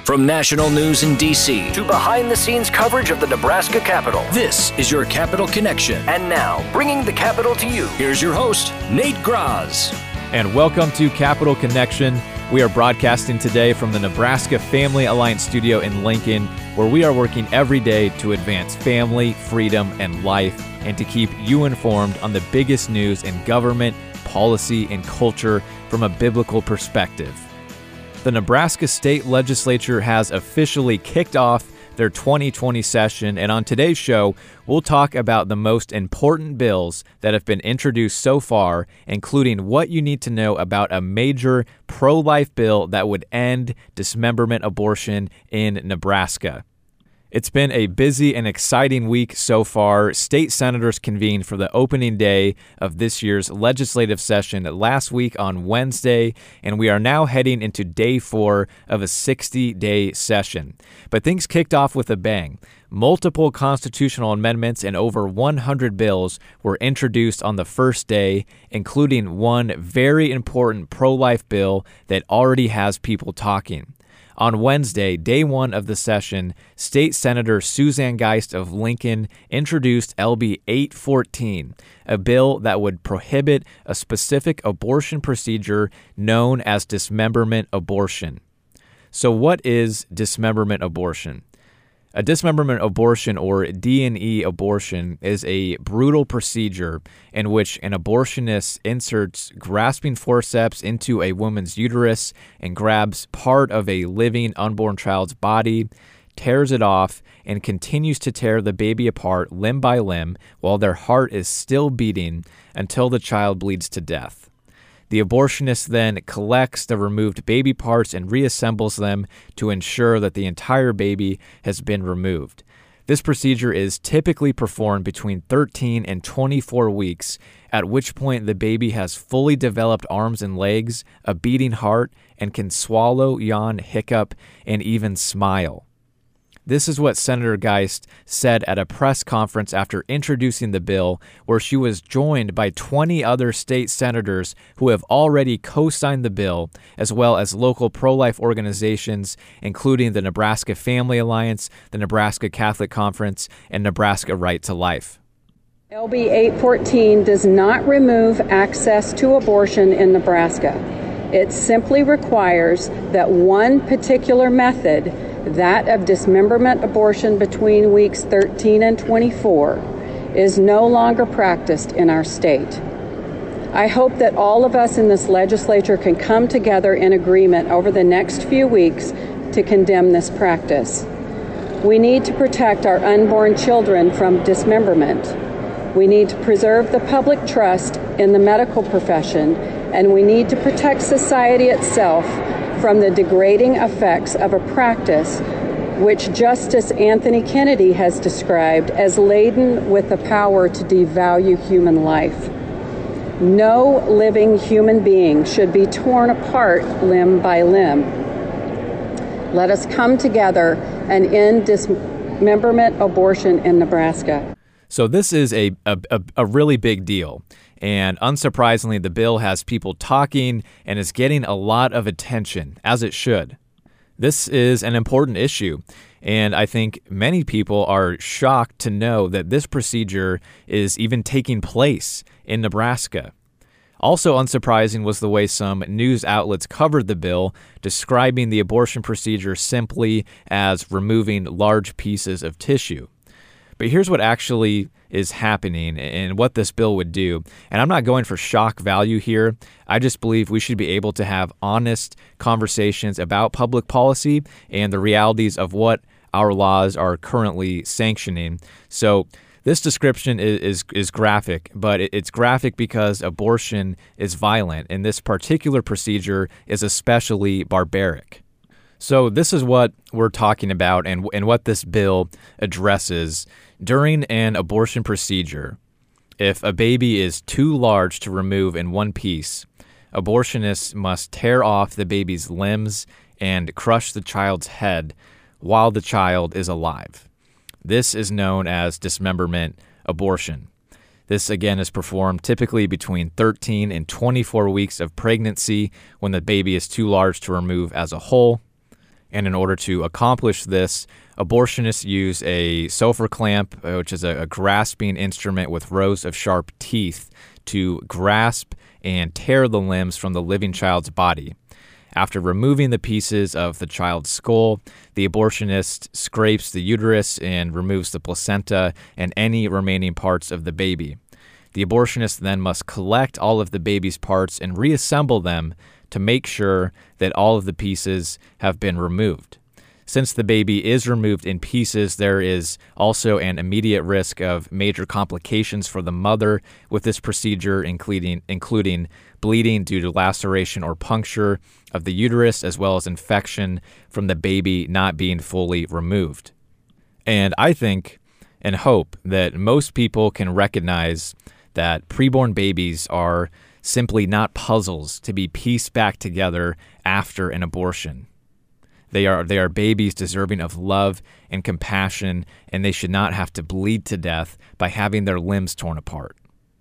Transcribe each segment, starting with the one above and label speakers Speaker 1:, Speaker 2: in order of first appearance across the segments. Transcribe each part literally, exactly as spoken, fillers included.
Speaker 1: From national news in D C to behind-the-scenes coverage of the Nebraska Capitol, this is your Capitol Connection. And now, bringing the Capitol to you, here's your host, Nate Graz.
Speaker 2: And welcome to Capitol Connection. We are broadcasting today from the Nebraska Family Alliance studio in Lincoln, where we are working every day to advance family, freedom, and life, and to keep you informed on the biggest news in government, policy, and culture from a biblical perspective. The Nebraska State Legislature has officially kicked off their twenty twenty session, and on today's show, we'll talk about the most important bills that have been introduced so far, including what you need to know about a major pro-life bill that would end dismemberment abortion in Nebraska. It's been a busy and exciting week so far. State senators convened for the opening day of this year's legislative session last week on Wednesday, and we are now heading into day four of a sixty-day session. But things kicked off with a bang. Multiple constitutional amendments and over one hundred bills were introduced on the first day, including one very important pro-life bill that already has people talking. On Wednesday, day one of the session, State Senator Suzanne Geist of Lincoln introduced L B eight fourteen, a bill that would prohibit a specific abortion procedure known as dismemberment abortion. So what is dismemberment abortion? A dismemberment abortion, or D and E abortion, is a brutal procedure in which an abortionist inserts grasping forceps into a woman's uterus and grabs part of a living unborn child's body, tears it off, and continues to tear the baby apart limb by limb while their heart is still beating until the child bleeds to death. The abortionist then collects the removed baby parts and reassembles them to ensure that the entire baby has been removed. This procedure is typically performed between thirteen and twenty-four weeks, at which point the baby has fully developed arms and legs, a beating heart, and can swallow, yawn, hiccup, and even smile. This is what Senator Geist said at a press conference after introducing the bill, where she was joined by twenty other state senators who have already co-signed the bill, as well as local pro-life organizations, including the Nebraska Family Alliance, the Nebraska Catholic Conference, and Nebraska Right to Life.
Speaker 3: L B eight fourteen does not remove access to abortion in Nebraska. It simply requires that one particular method, that of dismemberment abortion between weeks thirteen and twenty-four, is no longer practiced in our state. I hope that all of us in this legislature can come together in agreement over the next few weeks to condemn this practice. We need to protect our unborn children from dismemberment. We need to preserve the public trust in the medical profession, and we need to protect society itself from the degrading effects of a practice which Justice Anthony Kennedy has described as laden with the power to devalue human life. No living human being should be torn apart limb by limb. Let us come together and end dismemberment abortion in Nebraska.
Speaker 2: So this is a, a, a really big deal. And unsurprisingly, the bill has people talking and is getting a lot of attention, as it should. This is an important issue, and I think many people are shocked to know that this procedure is even taking place in Nebraska. Also unsurprising was the way some news outlets covered the bill, describing the abortion procedure simply as removing large pieces of tissue. But here's what actually is happening and what this bill would do. And I'm not going for shock value here. I just believe we should be able to have honest conversations about public policy and the realities of what our laws are currently sanctioning. So this description is, is, is graphic, but it, it's graphic because abortion is violent, and this particular procedure is especially barbaric. So this is what we're talking about and, and what this bill addresses. During an abortion procedure, if a baby is too large to remove in one piece, abortionists must tear off the baby's limbs and crush the child's head while the child is alive. This is known as dismemberment abortion. This, again, is performed typically between thirteen and twenty-four weeks of pregnancy when the baby is too large to remove as a whole. And in order to accomplish this, abortionists use a Sofer clamp, which is a, a grasping instrument with rows of sharp teeth, to grasp and tear the limbs from the living child's body. After removing the pieces of the child's skull, the abortionist scrapes the uterus and removes the placenta and any remaining parts of the baby. The abortionist then must collect all of the baby's parts and reassemble them to make sure that all of the pieces have been removed. Since the baby is removed in pieces, there is also an immediate risk of major complications for the mother with this procedure, including including bleeding due to laceration or puncture of the uterus, as well as infection from the baby not being fully removed. And I think and hope that most people can recognize that preborn babies are simply not puzzles to be pieced back together after an abortion. They are they are babies deserving of love and compassion, and they should not have to bleed to death by having their limbs torn apart.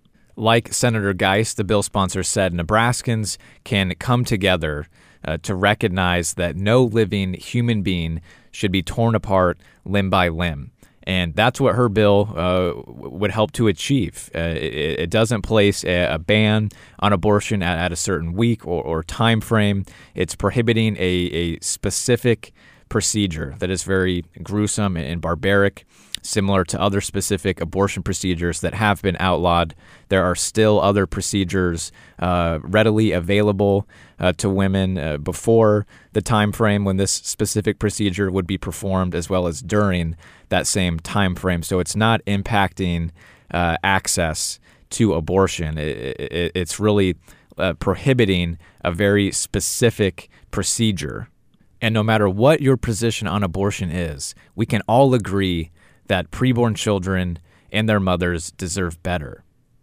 Speaker 2: Like Senator Geist, the bill sponsor, said, Nebraskans can come together uh, to recognize that no living human being should be torn apart limb by limb. And that's what her bill uh, would help to achieve. Uh, it, it doesn't place a, a ban on abortion at, at a certain week or, or time frame. It's prohibiting a, a specific procedure that is very gruesome and barbaric, similar to other specific abortion procedures that have been outlawed. There are still other procedures uh, readily available uh, to women uh, before the time frame when this specific procedure would be performed, as well as during that same time frame. So it's not impacting uh, access to abortion. It, it, it's really uh, prohibiting a very specific procedure. And no matter what your position on abortion is, we can all agree that preborn children and their mothers deserve better.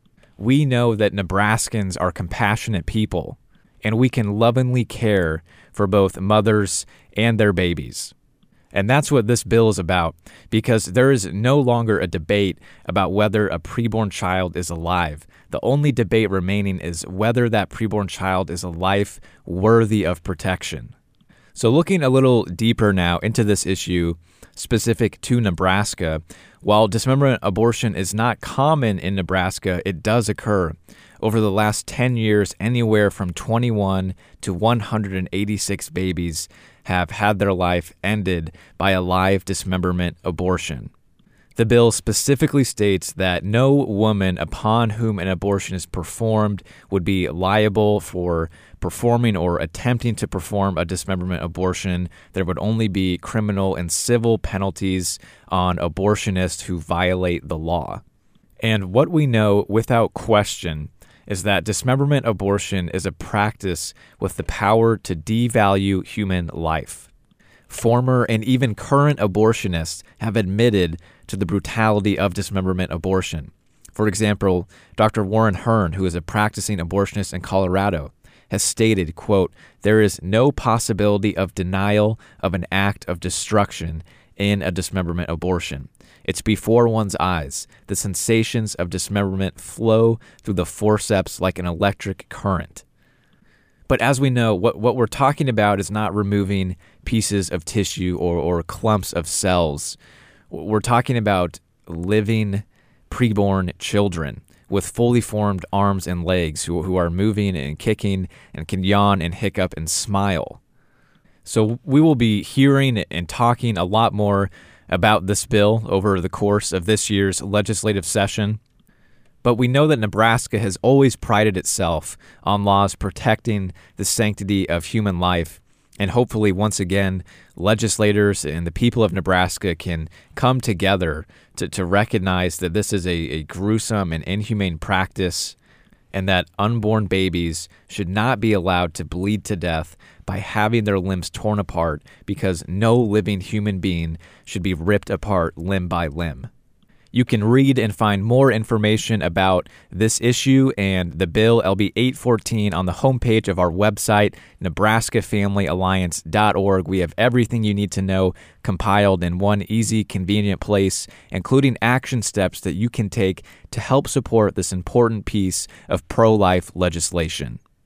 Speaker 2: We know that Nebraskans are compassionate people, and we can lovingly care for both mothers and their babies. And that's what this bill is about, because there is no longer a debate about whether a preborn child is alive. The only debate remaining is whether that preborn child is a life worthy of protection. So looking a little deeper now into this issue specific to Nebraska, while dismemberment abortion is not common in Nebraska, it does occur. Over the last ten years, anywhere from twenty-one to one hundred eighty-six babies have had their life ended by a live dismemberment abortion. The bill specifically states that no woman upon whom an abortion is performed would be liable for performing or attempting to perform a dismemberment abortion. There would only be criminal and civil penalties on abortionists who violate the law. And what we know without question is that dismemberment abortion is a practice with the power to devalue human life. Former and even current abortionists have admitted to the brutality of dismemberment abortion. For example, Doctor Warren Hearn, who is a practicing abortionist in Colorado, has stated, quote, "There is no possibility of denial of an act of destruction in a dismemberment abortion. It's before one's eyes. The sensations of dismemberment flow through the forceps like an electric current." But as we know, what, what we're talking about is not removing pieces of tissue or, or clumps of cells. We're talking about living preborn children with fully formed arms and legs who, who are moving and kicking and can yawn and hiccup and smile. So we will be hearing and talking a lot more about this bill over the course of this year's legislative session. But we know that Nebraska has always prided itself on laws protecting the sanctity of human life. And hopefully, once again, legislators and the people of Nebraska can come together to, to recognize that this is a, a gruesome and inhumane practice, and that unborn babies should not be allowed to bleed to death by having their limbs torn apart, because no living human being should be ripped apart limb by limb. You can read and find more information about this issue and the bill, L B eight fourteen, on the homepage of our website, Nebraska Family Alliance dot org. We have everything you need to know compiled in one easy, convenient place, including action steps that you can take to help support this important piece of pro-life legislation.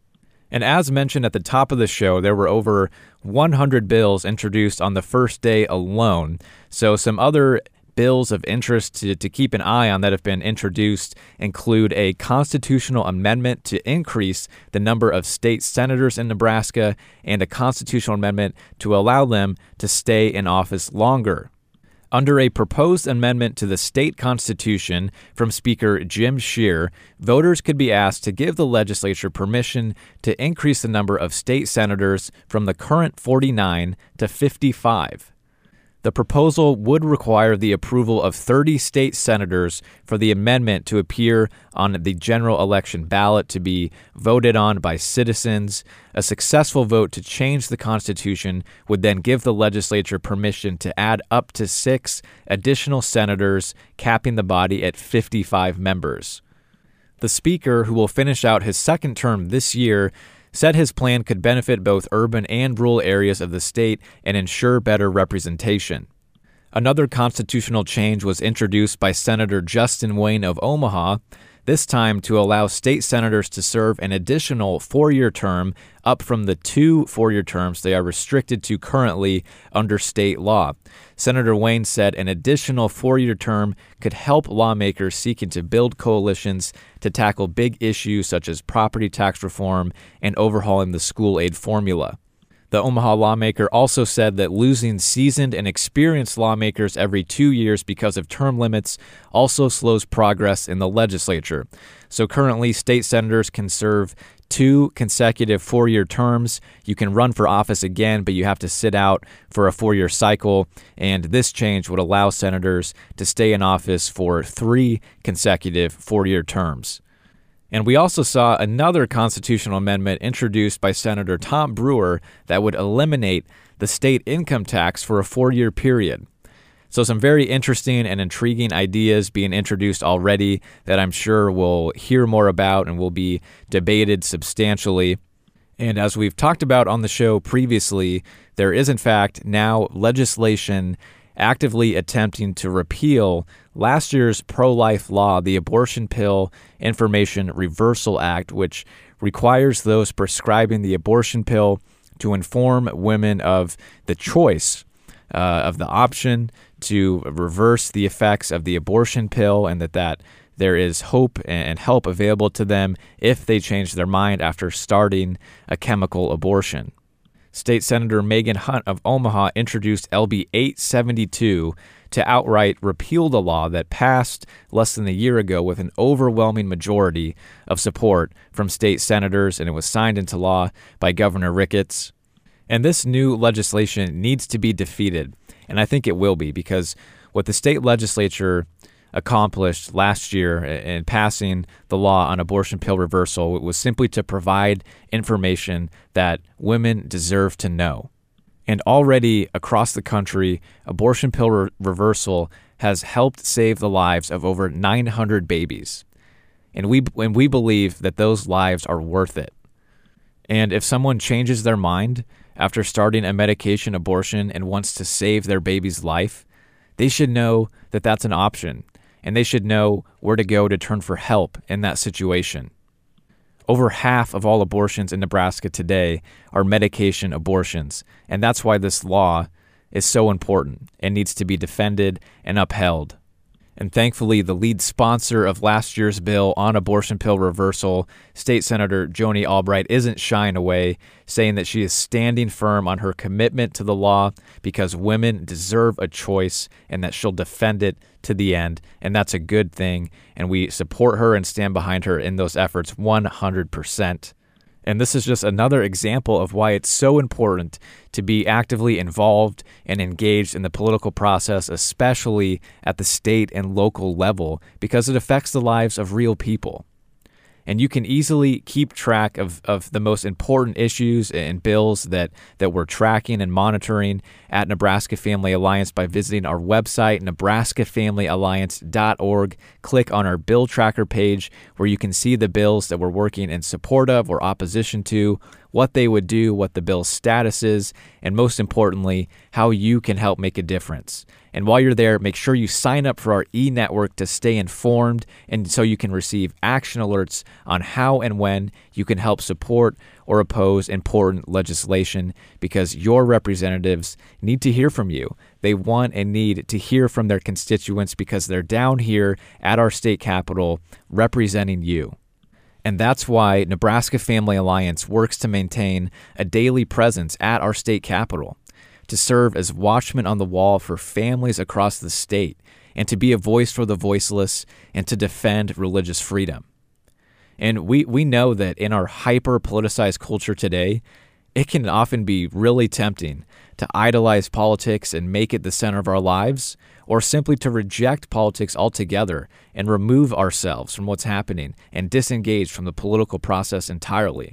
Speaker 2: And as mentioned at the top of the show, there were over one hundred bills introduced on the first day alone. So some other bills of interest to, to keep an eye on that have been introduced include a constitutional amendment to increase the number of state senators in Nebraska and a constitutional amendment to allow them to stay in office longer. Under a proposed amendment to the state constitution from Speaker Jim Scheer, voters could be asked to give the legislature permission to increase the number of state senators from the current forty-nine to fifty-five. The proposal would require the approval of thirty state senators for the amendment to appear on the general election ballot to be voted on by citizens. A successful vote to change the Constitution would then give the legislature permission to add up to six additional senators, capping the body at fifty-five members. The Speaker, who will finish out his second term this year, said his plan could benefit both urban and rural areas of the state and ensure better representation. Another constitutional change was introduced by Senator Justin Wayne of Omaha, this time to allow state senators to serve an additional four-year term, up from the two four-year terms they are restricted to currently under state law. Senator Wayne said an additional four-year term could help lawmakers seeking to build coalitions to tackle big issues such as property tax reform and overhauling the school aid formula. The Omaha lawmaker also said that losing seasoned and experienced lawmakers every two years because of term limits also slows progress in the legislature. So currently, state senators can serve two consecutive four-year terms. You can run for office again, but you have to sit out for a four-year cycle. And this change would allow senators to stay in office for three consecutive four-year terms. And we also saw another constitutional amendment introduced by Senator Tom Brewer that would eliminate the state income tax for a four-year period. So some very interesting and intriguing ideas being introduced already that I'm sure we'll hear more about and will be debated substantially. And as we've talked about on the show previously, there is in fact now legislation actively attempting to repeal last year's pro-life law, the Abortion Pill Information Reversal Act, which requires those prescribing the abortion pill to inform women of the choice, uh, of the option to reverse the effects of the abortion pill, and that, that there is hope and help available to them if they change their mind after starting a chemical abortion. State Senator Megan Hunt of Omaha introduced L B eight seventy-two to outright repeal the law that passed less than a year ago with an overwhelming majority of support from state senators, and it was signed into law by Governor Ricketts. And this new legislation needs to be defeated, and I think it will be, because what the state legislature accomplished last year in passing the law on abortion pill reversal was simply to provide information that women deserve to know. And already across the country, abortion pill re- reversal has helped save the lives of over nine hundred babies. And we and we believe that those lives are worth it. And if someone changes their mind after starting a medication abortion and wants to save their baby's life, they should know that that's an option. And they should know where to go to turn for help in that situation. Over half of all abortions in Nebraska today are medication abortions, and that's why this law is so important and needs to be defended and upheld. And thankfully, the lead sponsor of last year's bill on abortion pill reversal, State Senator Joni Albright, isn't shying away, saying that she is standing firm on her commitment to the law because women deserve a choice and that she'll defend it to the end. And that's a good thing. And we support her and stand behind her in those efforts one hundred percent. And this is just another example of why it's so important to be actively involved and engaged in the political process, especially at the state and local level, because it affects the lives of real people. And you can easily keep track of, of the most important issues and bills that, that we're tracking and monitoring at Nebraska Family Alliance by visiting our website, nebraska family alliance dot org. Click on our bill tracker page where you can see the bills that we're working in support of or opposition to. what they would do, what the bill's status is, and most importantly, how you can help make a difference. And while you're there, make sure you sign up for our e-network to stay informed and so you can receive action alerts on how and when you can help support or oppose important legislation, because your representatives need to hear from you. They want and need to hear from their constituents because they're down here at our state capitol representing you. And that's why Nebraska Family Alliance works to maintain a daily presence at our state capitol, to serve as watchmen on the wall for families across the state, and to be a voice for the voiceless, and to defend religious freedom. And we, we know that in our hyper-politicized culture today, it can often be really tempting to idolize politics and make it the center of our lives, or simply to reject politics altogether and remove ourselves from what's happening and disengage from the political process entirely.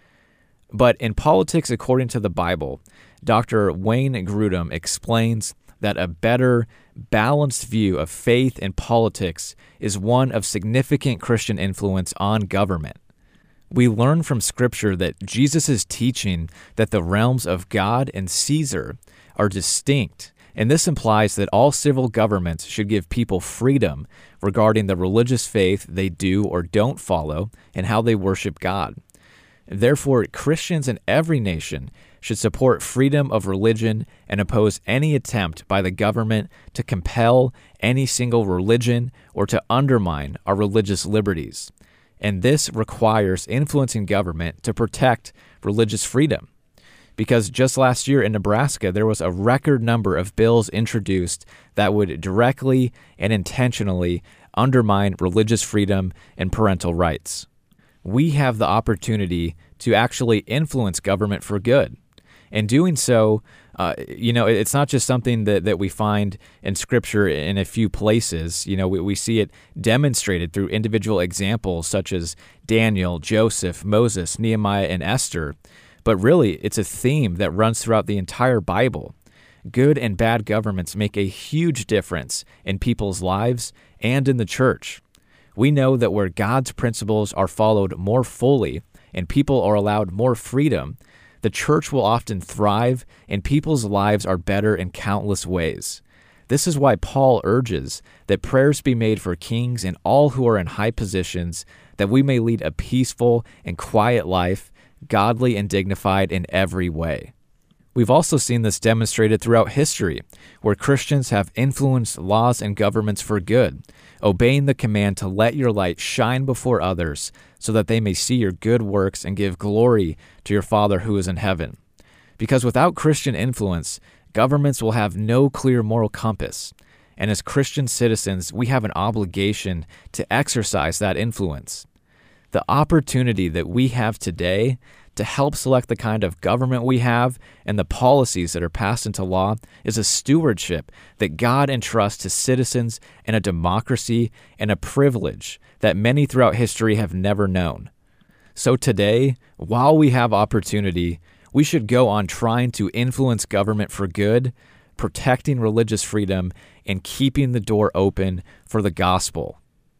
Speaker 2: But in Politics According to the Bible, Doctor Wayne Grudem explains that a better, balanced view of faith and politics is one of significant Christian influence on government. We learn from Scripture that Jesus is teaching that the realms of God and Caesar are distinct, and this implies that all civil governments should give people freedom regarding the religious faith they do or don't follow and how they worship God. Therefore, Christians in every nation should support freedom of religion and oppose any attempt by the government to compel any single religion or to undermine our religious liberties. And this requires influencing government to protect religious freedom. Because just last year in Nebraska, there was a record number of bills introduced that would directly and intentionally undermine religious freedom and parental rights. We have the opportunity to actually influence government for good. And doing so, uh, you know, it's not just something that, that we find in Scripture in a few places. You know, we, we see it demonstrated through individual examples such as Daniel, Joseph, Moses, Nehemiah, and Esther. But really, it's a theme that runs throughout the entire Bible. Good and bad governments make a huge difference in people's lives and in the church. We know that where God's principles are followed more fully and people are allowed more freedom, the church will often thrive and people's lives are better in countless ways. This is why Paul urges that prayers be made for kings and all who are in high positions, that we may lead a peaceful and quiet life, godly and dignified in every way. We've also seen this demonstrated throughout history, where Christians have influenced laws and governments for good, obeying the command to let your light shine before others so that they may see your good works and give glory to your Father who is in heaven. Because without Christian influence, governments will have no clear moral compass. And as Christian citizens, we have an obligation to exercise that influence. The opportunity that we have today to help select the kind of government we have and the policies that are passed into law is a stewardship that God entrusts to citizens in a democracy, and a privilege that many throughout history have never known. So today, while we have opportunity, we should go on trying to influence government for good, protecting religious freedom, and keeping the door open for the gospel.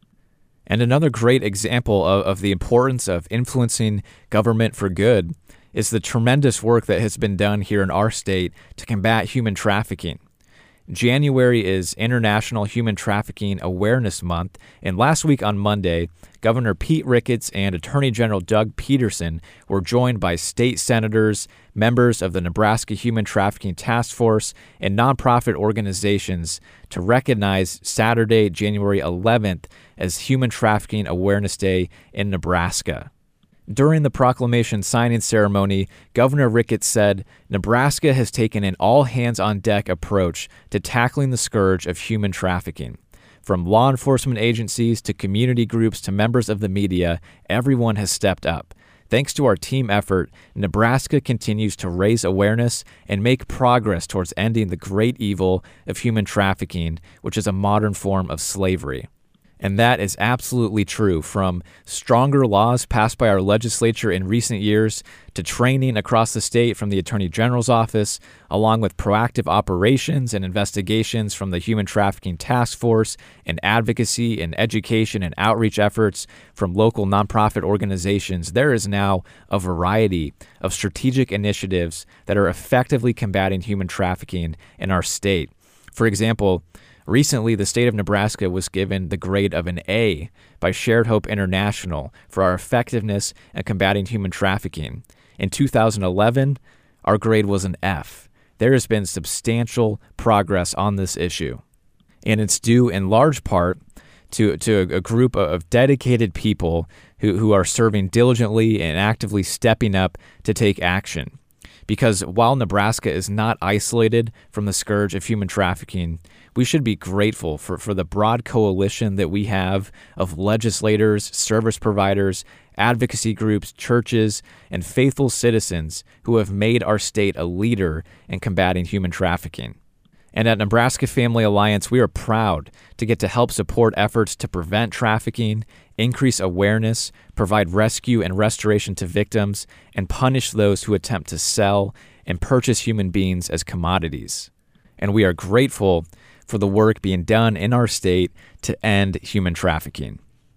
Speaker 2: And another great example of, of the importance of influencing government for good is the tremendous work that has been done here in our state to combat human trafficking. January is International Human Trafficking Awareness Month, and last week on Monday, Governor Pete Ricketts and Attorney General Doug Peterson were joined by state senators, members of the Nebraska Human Trafficking Task Force, and nonprofit organizations to recognize Saturday, January eleventh, as Human Trafficking Awareness Day in Nebraska. During the proclamation signing ceremony, Governor Ricketts said, "Nebraska has taken an all-hands-on-deck approach to tackling the scourge of human trafficking. From law enforcement agencies to community groups to members of the media, everyone has stepped up. Thanks to our team effort, Nebraska continues to raise awareness and make progress towards ending the great evil of human trafficking, which is a modern form of slavery." And that is absolutely true, from stronger laws passed by our legislature in recent years to training across the state from the Attorney General's office, along with proactive operations and investigations from the Human Trafficking Task Force, and advocacy and education and outreach efforts from local nonprofit organizations. There is now a variety of strategic initiatives that are effectively combating human trafficking in our state. For example, recently, the state of Nebraska was given the grade of an A by Shared Hope International for our effectiveness at combating human trafficking. In two thousand eleven, our grade was an F. There has been substantial progress on this issue, and it's due in large part to, to a group of dedicated people who, who are serving diligently and actively stepping up to take action. Because while Nebraska is not isolated from the scourge of human trafficking, we should be grateful for, for the broad coalition that we have of legislators, service providers, advocacy groups, churches, and faithful citizens who have made our state a leader in combating human trafficking. And at Nebraska Family Alliance, we are proud to get to help support efforts to prevent trafficking, increase awareness, provide rescue and restoration to victims, and punish those who attempt to sell and purchase human beings as commodities. And we are grateful for the work being done in our state to end human trafficking.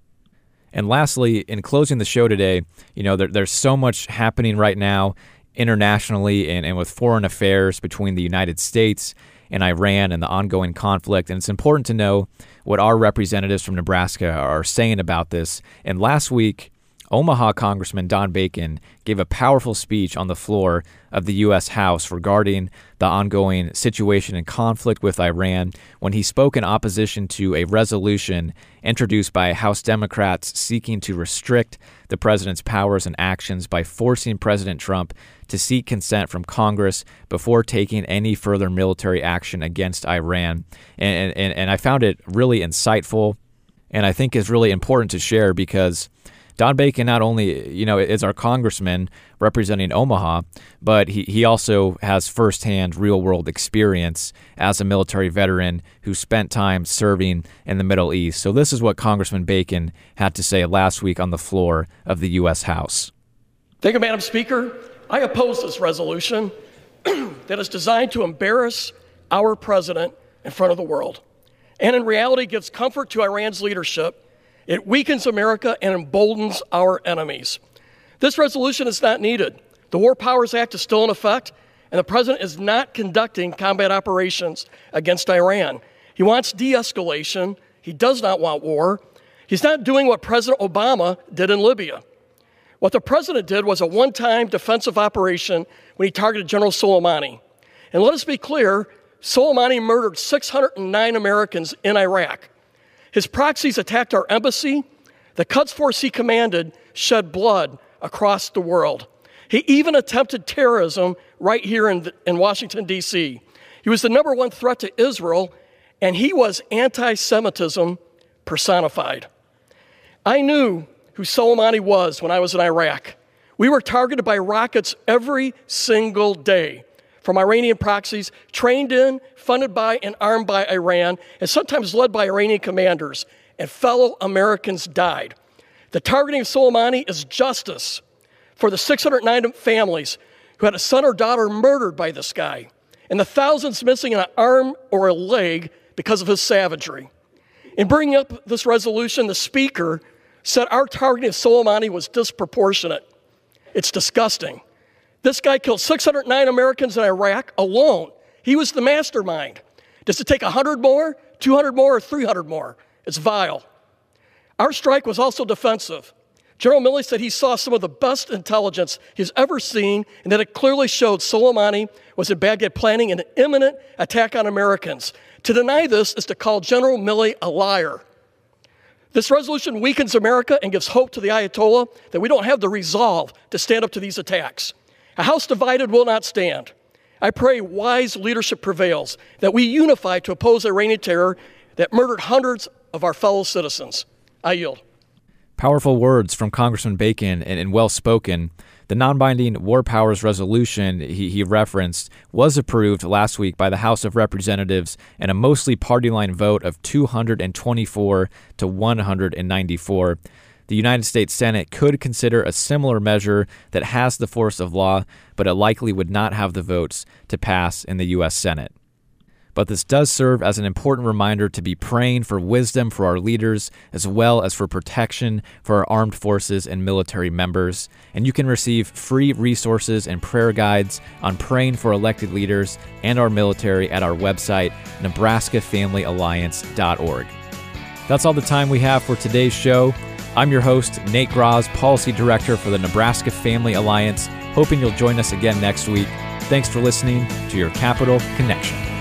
Speaker 2: And lastly, in closing the show today, you know, there, there's so much happening right now internationally and, and with foreign affairs between the United States and Iran and the ongoing conflict. And it's important to know what our representatives from Nebraska are saying about this. And last week, Omaha Congressman Don Bacon gave a powerful speech on the floor of the U S House regarding the ongoing situation and conflict with Iran when he spoke in opposition to a resolution introduced by House Democrats seeking to restrict the president's powers and actions by forcing President Trump to seek consent from Congress before taking any further military action against Iran. And, and, and I found it really insightful, and I think is really important to share because Don Bacon not only, you know, is our congressman representing Omaha, but he, he also has firsthand real-world experience as a military veteran who spent time serving in the Middle East. So this is what Congressman Bacon had to say last week on the floor of the U S House.
Speaker 4: Thank you, Madam Speaker. I oppose this resolution that is designed to embarrass our president in front of the world, and in reality gives comfort to Iran's leadership. It weakens America and emboldens our enemies. This resolution is not needed. The War Powers Act is still in effect, and the president is not conducting combat operations against Iran. He wants de-escalation. He does not want war. He's not doing what President Obama did in Libya. What the president did was a one-time defensive operation when he targeted General Soleimani. And let us be clear, Soleimani murdered six hundred nine Americans in Iraq. His proxies attacked our embassy. The Quds Force he commanded shed blood across the world. He even attempted terrorism right here in, in Washington, D C He was the number one threat to Israel, and he was anti-Semitism personified. I knew who Soleimani was when I was in Iraq. We were targeted by rockets every single day from Iranian proxies, trained in, funded by, and armed by Iran, and sometimes led by Iranian commanders, and fellow Americans died. The targeting of Soleimani is justice for the six hundred nine families who had a son or daughter murdered by this guy, and the thousands missing an arm or a leg because of his savagery. In bringing up this resolution, the Speaker said our targeting of Soleimani was disproportionate. It's disgusting. This guy killed six hundred nine Americans in Iraq alone. He was the mastermind. Does it take one hundred more, two hundred more, or three hundred more? It's vile. Our strike was also defensive. General Milley said he saw some of the best intelligence he's ever seen, and that it clearly showed Soleimani was in Baghdad planning an imminent attack on Americans. To deny this is to call General Milley a liar. This resolution weakens America and gives hope to the Ayatollah that we don't have the resolve to stand up to these attacks. A house divided will not stand. I pray wise leadership prevails, that we unify to oppose Iranian terror that murdered hundreds of our fellow citizens. I yield.
Speaker 2: Powerful words from Congressman Bacon and, and well spoken. The non-binding War Powers resolution he, he referenced was approved last week by the House of Representatives in a mostly party-line vote of two hundred twenty-four to one hundred ninety-four. The United States Senate could consider a similar measure that has the force of law, but it likely would not have the votes to pass in the U S Senate. But this does serve as an important reminder to be praying for wisdom for our leaders, as well as for protection for our armed forces and military members. And you can receive free resources and prayer guides on praying for elected leaders and our military at our website, Nebraska Family Alliance dot org. That's all the time we have for today's show. I'm your host, Nate Graz, Policy Director for the Nebraska Family Alliance, hoping you'll join us again next week. Thanks for listening to your Capital Connection.